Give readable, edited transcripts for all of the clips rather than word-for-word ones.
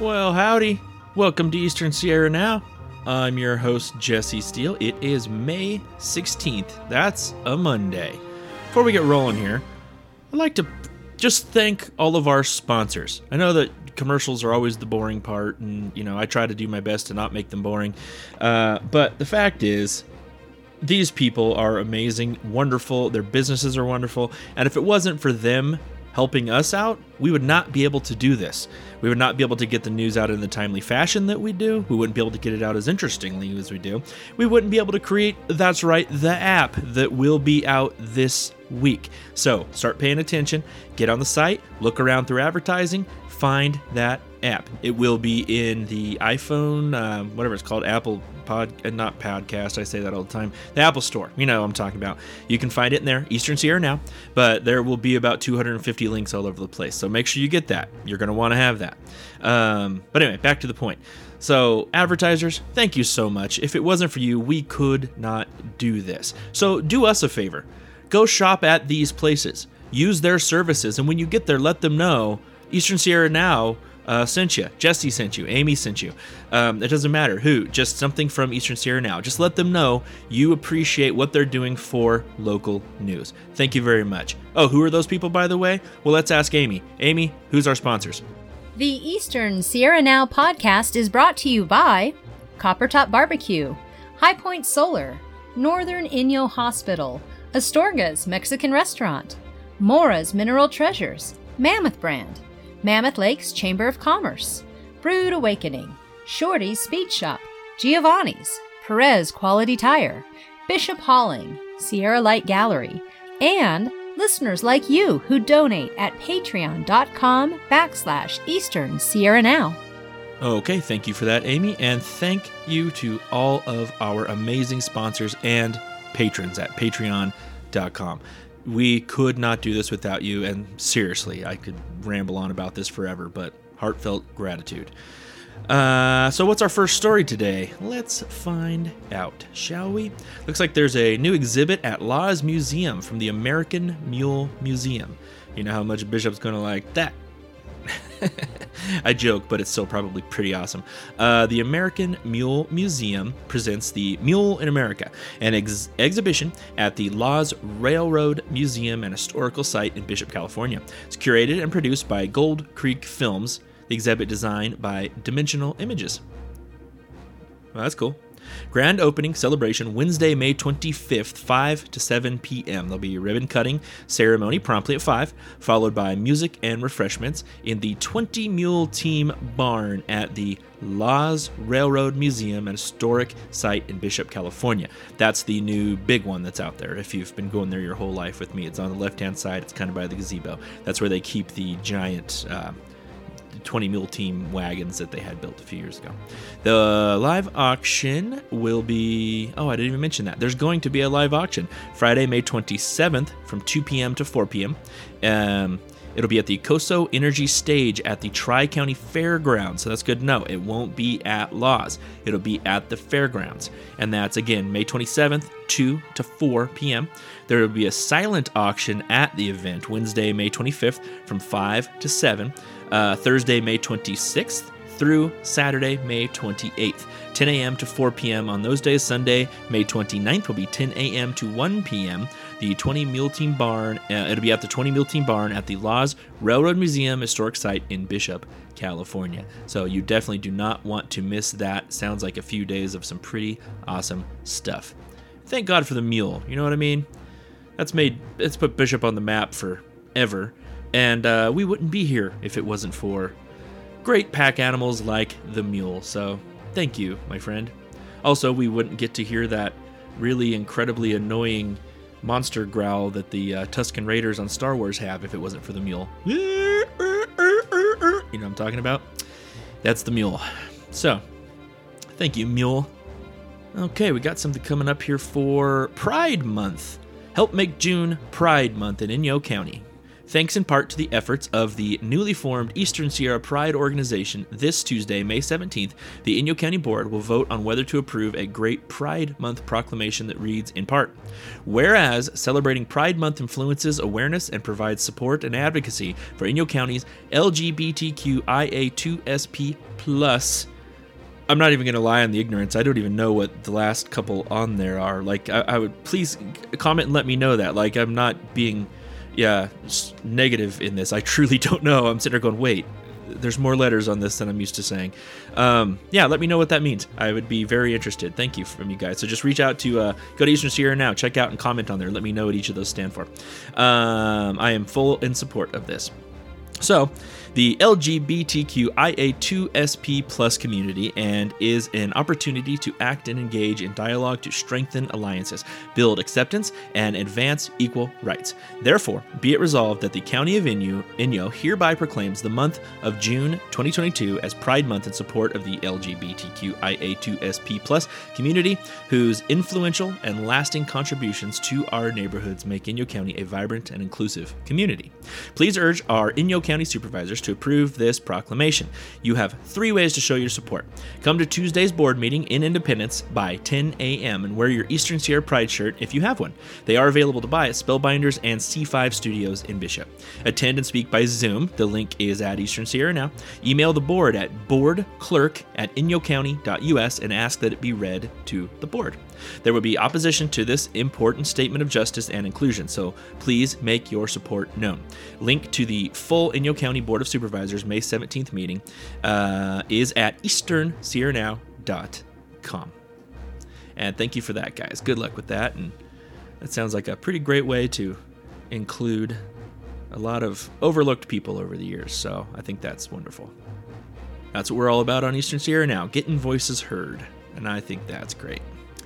Well, howdy. Welcome to Eastern Sierra Now. I'm your host, Jesse Steele. It is May 16th. That's a Monday. Before we get rolling here, I'd like to just thank all of our sponsors. I know that commercials are always the boring part, and, I try to do my best to not make them boring. But the fact is, these people are amazing, wonderful. Their businesses are wonderful. And if it wasn't for them helping us out, we would not be able to do this. We would not be able to get the news out in the timely fashion that we do. We wouldn't be able to get it out as interestingly as we do. We wouldn't be able to create, that's right, the app that will be out this week. So start paying attention, get on the site, look around through advertising, find that app. It will be in the iPhone, whatever it's called, Apple not podcast, I say that all the time, the Apple Store. You know what I'm talking about. You can find it in there, Eastern Sierra Now, but there will be about 250 links all over the place. So make sure you get that. You're going to want to have that. But anyway, back to the point. So advertisers, thank you so much. If it wasn't for you, we could not do this. So do us a favor. Go shop at these places. Use their services. And when you get there, let them know Eastern Sierra Now sent you. Jesse sent you. Amy sent you. It doesn't matter who. Just something from Eastern Sierra Now. Just let them know you appreciate what they're doing for local news. Thank you very much. Oh, who are those people, by the way? Well, let's ask Amy. Amy, who's our sponsors? The Eastern Sierra Now podcast is brought to you by Coppertop Barbecue, High Point Solar, Northern Inyo Hospital, Astorga's Mexican Restaurant, Mora's Mineral Treasures, Mammoth Brand, Mammoth Lakes Chamber of Commerce, Brood Awakening, Shorty's Speed Shop, Giovanni's, Perez Quality Tire, Bishop Hauling, Sierra Light Gallery, and listeners like you who donate at patreon.com/Eastern Sierra Now. Okay, thank you for that, Amy, and thank you to all of our amazing sponsors and patrons at patreon.com. We could not do this without you, and seriously, I could ramble on about this forever, but heartfelt gratitude. So what's our first story today? Let's find out, shall we? Looks like there's a new exhibit at Laws Museum from the American Mule Museum. You know how much Bishop's going to like that. I joke, but it's still probably pretty awesome. The American Mule Museum presents the Mule in America, an exhibition at the Laws Railroad Museum and Historical Site in Bishop, California. It's curated and produced by Gold Creek Films. The exhibit designed by Dimensional Images. Well, that's cool. Grand opening celebration Wednesday, May 25th, 5 to 7 p.m. There'll be a ribbon cutting ceremony promptly at 5, followed by music and refreshments in the 20 Mule Team Barn at the Laws Railroad Museum and Historic Site in Bishop, California. That's the new big one that's out there. If you've been going there your whole life with me, it's on the left-hand side. It's kind of by the gazebo. That's where they keep the giant 20 Mule Team wagons that they had built a few years ago. The live auction will be... Oh, I didn't even mention that. There's going to be a live auction Friday, May 27th from 2 p.m. to 4 p.m. It'll be at the Coso Energy Stage at the Tri-County Fairgrounds. So that's good to know. It won't be at Laws. It'll be at the fairgrounds. And that's, again, May 27th, 2 to 4 p.m. There will be a silent auction at the event Wednesday, May 25th from 5 to 7. Thursday, May 26th through Saturday, May 28th, 10 a.m. to 4 p.m. on those days. Sunday, May 29th will be 10 a.m. to 1 p.m. The 20 Mule Team Barn, it'll be at the 20 Mule Team Barn at the Laws Railroad Museum Historic Site in Bishop, California. So you definitely do not want to miss that. Sounds like a few days of some pretty awesome stuff. Thank God for the mule, you know what I mean? It's put Bishop on the map forever. And we wouldn't be here if it wasn't for great pack animals like the mule. So thank you, my friend. Also, we wouldn't get to hear that really incredibly annoying monster growl that the Tusken Raiders on Star Wars have if it wasn't for the mule. You know what I'm talking about? That's the mule. So, thank you, mule. Okay, we got something coming up here for Pride Month. Help make June Pride Month in Inyo County. Thanks in part to the efforts of the newly formed Eastern Sierra Pride Organization, this Tuesday, May 17th, the Inyo County Board will vote on whether to approve a Great Pride Month proclamation that reads, in part, whereas celebrating Pride Month influences awareness and provides support and advocacy for Inyo County's LGBTQIA2SP+. I'm not even going to lie on the ignorance. I don't even know what the last couple on there are. Like, I would please comment and let me know that. Like, I'm not being, negative in this. I truly don't know. I'm sitting there going, wait, there's more letters on this than I'm used to saying. Let me know what that means. I would be very interested. Thank you from you guys. So just reach out to, go to Eastern Sierra Now, check out and comment on there. Let me know what each of those stand for. I am full in support of this. So, the LGBTQIA2SP+ community and is an opportunity to act and engage in dialogue to strengthen alliances, build acceptance, and advance equal rights. Therefore, be it resolved that the County of Inyo hereby proclaims the month of June 2022 as Pride Month in support of the LGBTQIA2SP+ community, whose influential and lasting contributions to our neighborhoods make Inyo County a vibrant and inclusive community. Please urge our Inyo County supervisors to approve this proclamation. You have 3 ways to show your support. Come to Tuesday's board meeting in Independence by 10 a.m. and wear your Eastern Sierra Pride shirt if you have one. They are available to buy at Spellbinders and C5 Studios in Bishop. Attend and speak by Zoom. The link is at Eastern Sierra Now. Email the board at boardclerk@inyocounty.us and ask that it be read to the board. There will be opposition to this important statement of justice and inclusion, so please make your support known. Link to the full Inyo County Board of Supervisors May 17th meeting is at easternsierranow.com. And thank you for that, guys. Good luck with that, and that sounds like a pretty great way to include a lot of overlooked people over the years, so I think that's wonderful. That's what we're all about on Eastern Sierra Now, getting voices heard, and I think that's great.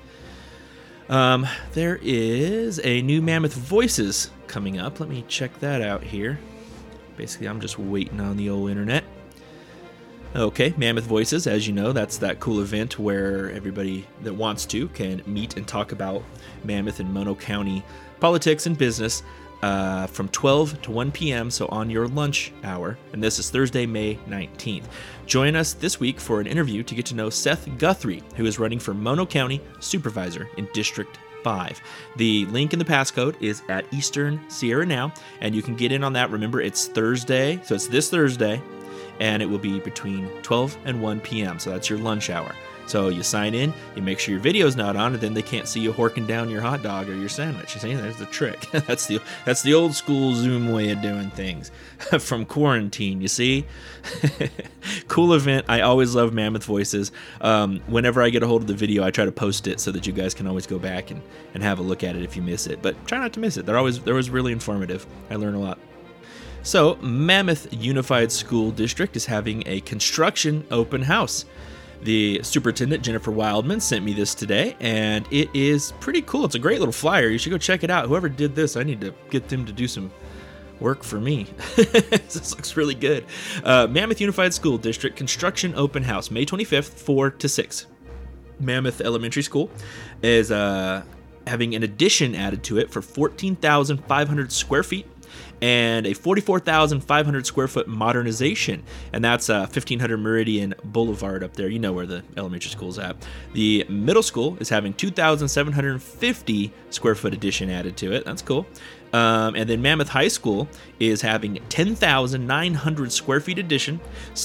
There is a new Mammoth Voices coming up. Let me check that out here. Basically, I'm just waiting on the old internet. Okay, Mammoth Voices, as you know, that's that cool event where everybody that wants to can meet and talk about Mammoth and Mono County politics and business from 12 to 1 p.m., so on your lunch hour, and this is Thursday, May 19th. Join us this week for an interview to get to know Seth Guthrie, who is running for Mono County Supervisor in District 5. The link in the passcode is at Eastern Sierra Now, and you can get in on that. Remember, it's Thursday, so it's this Thursday, and it will be between 12 and 1 p.m., so that's your lunch hour. So you sign in, you make sure your video's not on, and then they can't see you horking down your hot dog or your sandwich. You see, there's the trick. That's the old school Zoom way of doing things from quarantine, you see? Cool event. I always love Mammoth Voices. Whenever I get a hold of the video, I try to post it so that you guys can always go back and have a look at it if you miss it. But try not to miss it. They're always really informative. I learn a lot. So, Mammoth Unified School District is having a construction open house. The superintendent, Jennifer Wildman, sent me this today, and it is pretty cool. It's a great little flyer. You should go check it out. Whoever did this, I need to get them to do some work for me. This looks really good. Mammoth Unified School District Construction Open House, May 25th, 4 to 6. Mammoth Elementary School is having an addition added to it for 14,500 square feet. And a 44,500 square foot modernization, and that's 1500 Meridian Boulevard up there. You know where the elementary school's at. The middle school is having 2,750 square foot addition added to it. That's cool. And then Mammoth High School is having 10,900 square feet addition,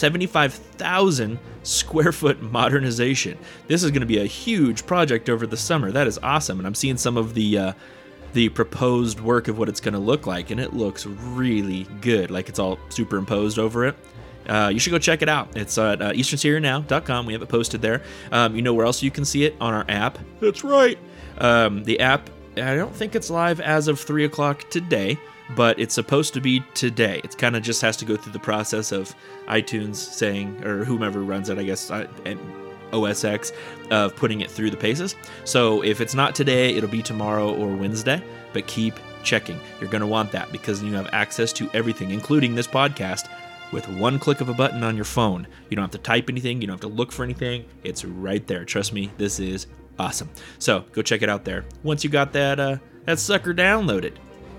75,000 square foot modernization. This is going to be a huge project over the summer. That is awesome, and I'm seeing some of the proposed work of what it's going to look like, and it looks really good. Like it's all superimposed over it. You should go check it out. It's at easternsierranow.com. We have it posted there. You know where else you can see it? On our app. That's right. The app, I don't think it's live as of 3 o'clock today, but it's supposed to be today. It kind of just has to go through the process of iTunes saying, or whomever runs it, I guess, and OS X, of putting it through the paces. So if it's not today, it'll be tomorrow or Wednesday, but keep checking. You're going to want that because you have access to everything, including this podcast, with one click of a button on your phone. You don't have to type anything. You don't have to look for anything. It's right there. Trust me, this is awesome. So go check it out there. Once you got that sucker downloaded.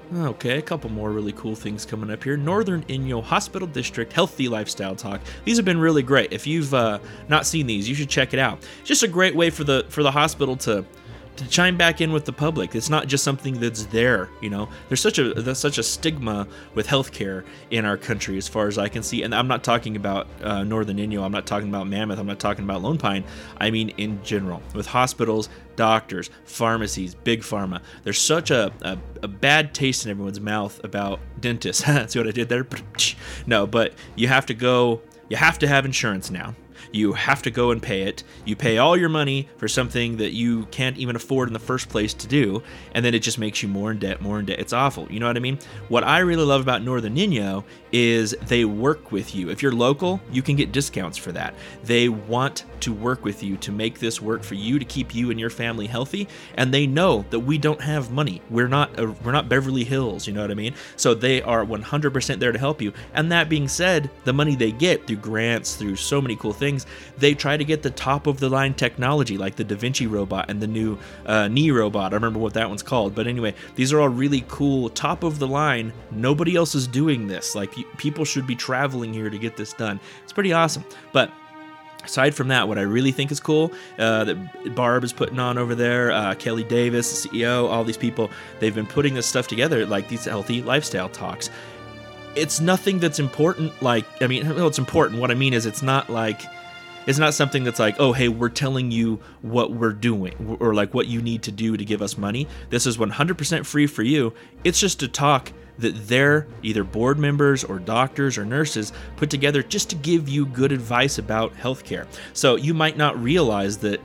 Okay, a couple more really cool things coming up here. Northern Inyo Hospital District Healthy Lifestyle Talk. These have been really great. If you've not seen these, you should check it out. Just a great way for the hospital to chime back in with the public. It's not just something that's there, There's such a stigma with healthcare in our country, as far as I can see. And I'm not talking about Northern Inyo. I'm not talking about Mammoth. I'm not talking about Lone Pine. I mean, in general, with hospitals, doctors, pharmacies, big pharma. There's such a bad taste in everyone's mouth about dentists. See what I did there? No, but you have to have insurance now. You have to go and pay it. You pay all your money for something that you can't even afford in the first place to do, and then it just makes you more in debt. It's awful. You know what I mean? What I really love about Northern Inyo is they work with you. If you're local, you can get discounts for that. They want to work with you to make this work for you, to keep you and your family healthy, and they know that we don't have money. We're not Beverly Hills, you know what I mean? So they are 100% there to help you. And that being said, the money they get through grants, through so many cool things, they try to get the top of the line technology, like the Da Vinci robot and the new knee robot. I remember what that one's called. But anyway, these are all really cool, top of the line. Nobody else is doing this. Like, people should be traveling here to get this done. It's pretty awesome. But aside from that, what I really think is cool that Barb is putting on over there, Kelly Davis, the CEO, all these people, they've been putting this stuff together, like these healthy lifestyle talks. It's nothing that's important. It's important. What I mean is, it's not something that's like, oh, hey, we're telling you what we're doing, or like what you need to do to give us money. This is 100% free for you. It's just a talk that they're either board members or doctors or nurses put together just to give you good advice about healthcare. So you might not realize that,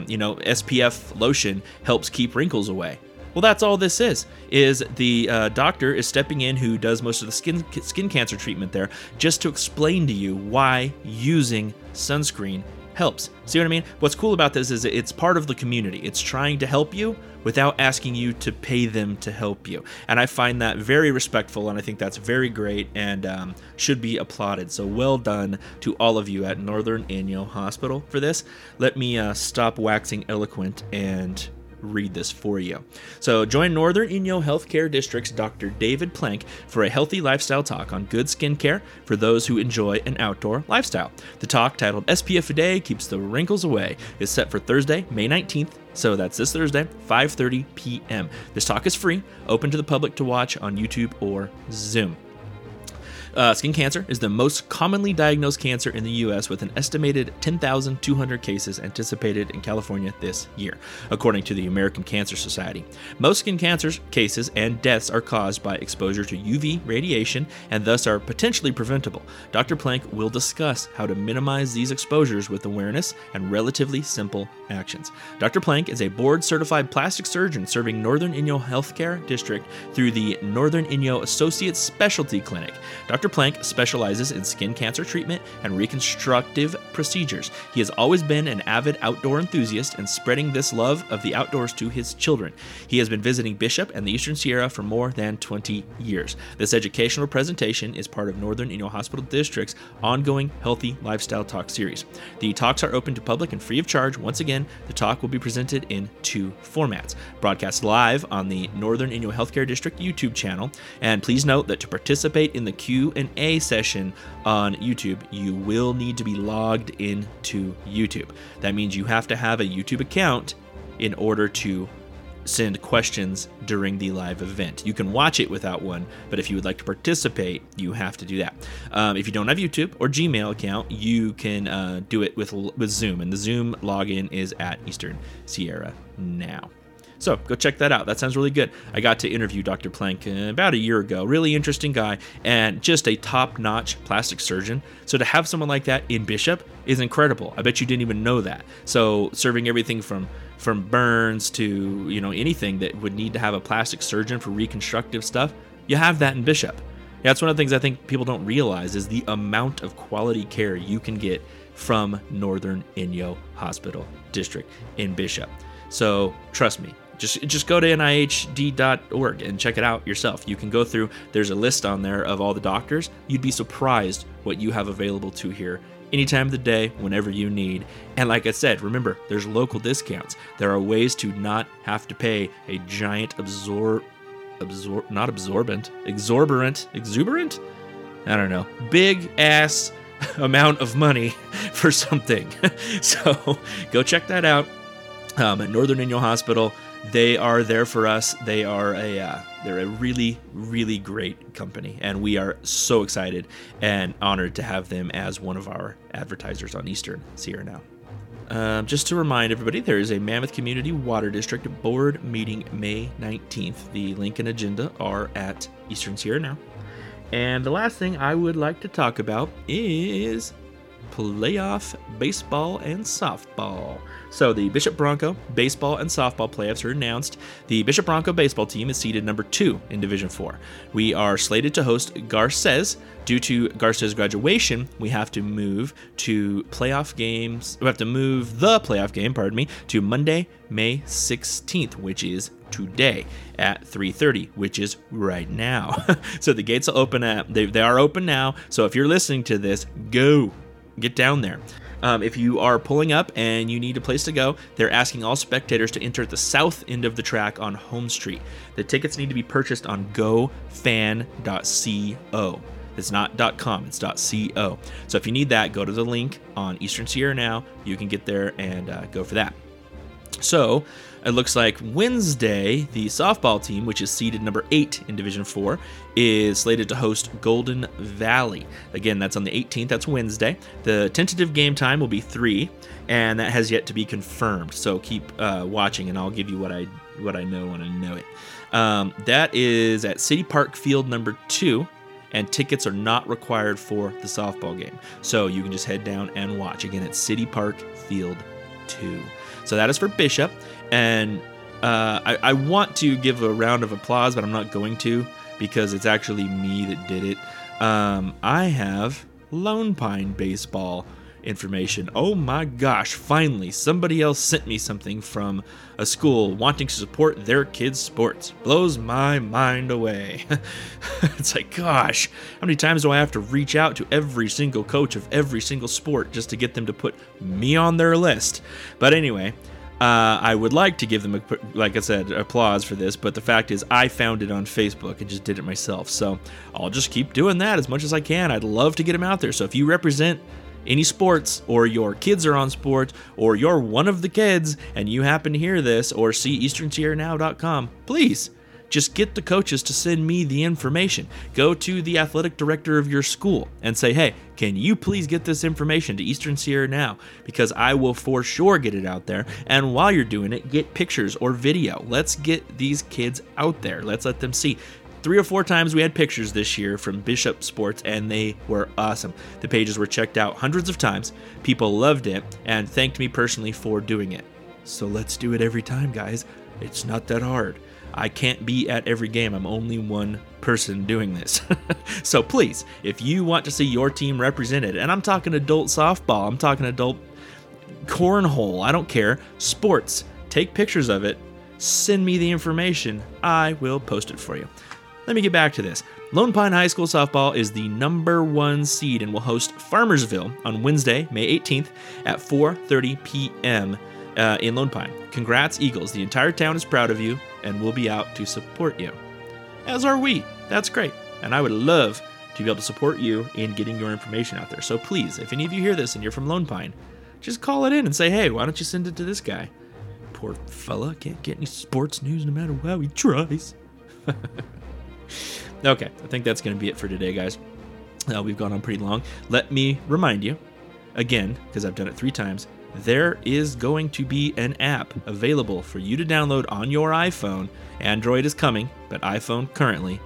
SPF lotion helps keep wrinkles away. Well, that's all this is the doctor is stepping in, who does most of the skin cancer treatment there, just to explain to you why using sunscreen helps. See what I mean? What's cool about this is it's part of the community. It's trying to help you without asking you to pay them to help you. And I find that very respectful, and I think that's very great and should be applauded. So well done to all of you at Northern Inyo Hospital for this. Let me stop waxing eloquent and read this for you. So join Northern Inyo Healthcare District's Dr. David Plank for a healthy lifestyle talk on good skincare for those who enjoy an outdoor lifestyle. The talk, titled SPF a Day Keeps the Wrinkles Away, is set for Thursday, May 19th. So that's this Thursday, 5:30 p.m. This talk is free, open to the public to watch on YouTube or Zoom. Skin cancer is the most commonly diagnosed cancer in the U.S., with an estimated 10,200 cases anticipated in California this year, according to the American Cancer Society. Most skin cancer cases and deaths are caused by exposure to UV radiation and thus are potentially preventable. Dr. Plank will discuss how to minimize these exposures with awareness and relatively simple actions. Dr. Plank is a board-certified plastic surgeon serving Northern Inyo Healthcare District through the Northern Inyo Associates Specialty Clinic. Dr. Plank specializes in skin cancer treatment and reconstructive procedures. He has always been an avid outdoor enthusiast and spreading this love of the outdoors to his children. He has been visiting Bishop and the Eastern Sierra for more than 20 years. This educational presentation is part of Northern Inyo Hospital District's ongoing Healthy Lifestyle Talk series. The talks are open to public and free of charge. Once again, the talk will be presented in 2 formats. Broadcast live on the Northern Inyo Healthcare District YouTube channel. And please note that to participate in the Q&A session on YouTube, you will need to be logged into YouTube. That means you have to have a YouTube account in order to send questions during the live event. You can watch it without one, but if you would like to participate, you have to do that. If you don't have YouTube or Gmail account, you can do it with Zoom, and the Zoom login is at Eastern Sierra now. So go check that out. That sounds really good. I got to interview Dr. Plank about a year ago. Really interesting guy and just a top-notch plastic surgeon. So to have someone like that in Bishop is incredible. I bet you didn't even know that. So serving everything from burns to, anything that would need to have a plastic surgeon for reconstructive stuff, you have that in Bishop. That's one of the things I think people don't realize is the amount of quality care you can get from Northern Inyo Hospital District in Bishop. So trust me. Just go to NIHD.org and check it out yourself. You can go through, there's a list on there of all the doctors. You'd be surprised what you have available to here any time of the day, whenever you need. And like I said, remember, there's local discounts. There are ways to not have to pay a giant exuberant? I don't know. Big ass amount of money for something. So go check that out. At Northern Inyo Hospital, they are there for us. They're a really, really great company, and we are so excited and honored to have them as one of our advertisers on Eastern Sierra Now. Just to remind everybody, there is a Mammoth Community Water District board meeting May 19th. The link and agenda are at Eastern Sierra Now. And the last thing I would like to talk about is playoff baseball and softball. So the Bishop Bronco baseball and softball playoffs are announced. The Bishop Bronco baseball team is seeded number 2 in Division 4. We are slated to host Garces. Due to Garces' graduation, we have to move to playoff games. We have to move the playoff game, to Monday, May 16th, which is today at 3:30, which is right now. So the gates will open they are open now. So if you're listening to this, go. Get down there. If you are pulling up and you need a place to go, they're asking all spectators to enter at the south end of the track on Home Street. The tickets need to be purchased on gofan.co. It's not .com, it's .co. So if you need that, go to the link on Eastern Sierra Now. You can get there and go for that. So it looks like Wednesday, the softball team, which is seeded number 8 in Division 4, is slated to host Golden Valley. Again, that's on the 18th. That's Wednesday. The tentative game time will be 3, and that has yet to be confirmed. So keep watching, and I'll give you what I know when I know it. That is at City Park Field number 2. And tickets are not required for the softball game. So you can just head down and watch. Again, at City Park Field 2. So that is for Bishop. And I want to give a round of applause, but I'm not going to because it's actually me that did it. I have Lone Pine baseball information. Oh my gosh, finally, somebody else sent me something from a school wanting to support their kids' sports. Blows my mind away. It's like, gosh, how many times do I have to reach out to every single coach of every single sport just to get them to put me on their list? But anyway, I would like to give them, like I said, applause for this, but the fact is I found it on Facebook and just did it myself. So I'll just keep doing that as much as I can. I'd love to get them out there. So if you represent any sports, or your kids are on sports, or you're one of the kids and you happen to hear this or see EasternSierraNow.com, please just get the coaches to send me the information. Go to the athletic director of your school and say, hey, can you please get this information to Eastern Sierra Now? Because I will for sure get it out there. And while you're doing it, get pictures or video. Let's get these kids out there. Let's let them see. 3 or 4 times we had pictures this year from Bishop Sports, and they were awesome. The pages were checked out hundreds of times. People loved it and thanked me personally for doing it. So let's do it every time, guys. It's not that hard. I can't be at every game. I'm only one person doing this. So please, if you want to see your team represented, and I'm talking adult softball, I'm talking adult cornhole, I don't care, sports, take pictures of it, send me the information. I will post it for you. Let me get back to this. Lone Pine High School softball is the number 1 seed and will host Farmersville on Wednesday, May 18th at 4:30 p.m. In Lone Pine. Congrats, Eagles. The entire town is proud of you and will be out to support you. As are we. That's great. And I would love to be able to support you in getting your information out there. So please, if any of you hear this and you're from Lone Pine, just call it in and say, hey, why don't you send it to this guy? Poor fella can't get any sports news no matter how he tries. Okay, I think that's going to be it for today, guys. We've gone on pretty long. Let me remind you, again, because I've done it 3 times, there is going to be an app available for you to download on your iPhone. Android is coming, but iPhone currently,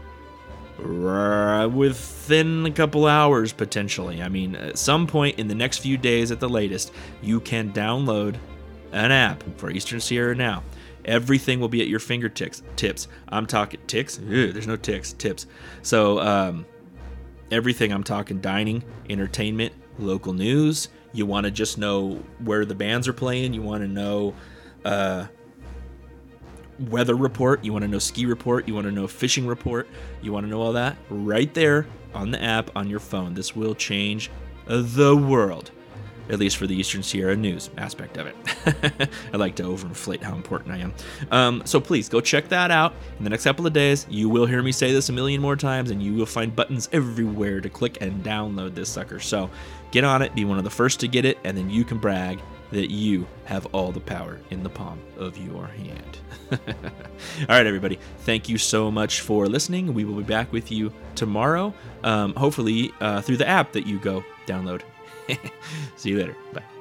within a couple hours potentially. I mean, at some point in the next few days at the latest, you can download an app for Eastern Sierra Now. Everything will be at your fingertips. I'm talking ticks. There's no ticks. Tips. So everything I'm talking: dining, entertainment, local news. You want to just know where the bands are playing. You want to know weather report. You want to know ski report. You want to know fishing report. You want to know all that right there on the app on your phone. This will change the world. at least for the Eastern Sierra news aspect of it. I like to overinflate how important I am. So please go check that out. In the next couple of days, you will hear me say this a million more times, and you will find buttons everywhere to click and download this sucker. So get on it, be one of the first to get it, and then you can brag that you have all the power in the palm of your hand. All right, everybody. Thank you so much for listening. We will be back with you tomorrow, hopefully through the app that you go download. See you later. Bye.